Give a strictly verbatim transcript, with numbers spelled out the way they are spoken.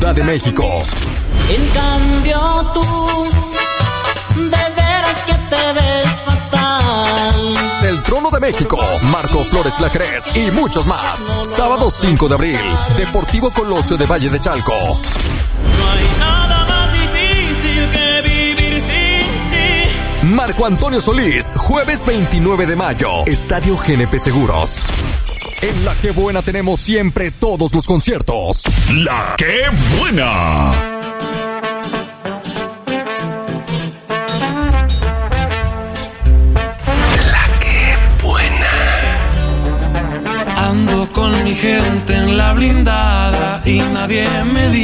Ciudad de México. En cambio tú, de veras que te ves fatal. Del Trono de México, Marco Flores Clacret y muchos más. Sábado cinco de abril, Deportivo Colosio de Valle de Chalco. No hay nada más difícil que vivir sin ti. Marco Antonio Solís, jueves veintinueve de mayo, Estadio G N P Seguros. En La Qué Buena tenemos siempre todos los conciertos. La Qué Buena. Ando con mi gente en la blindada y nadie me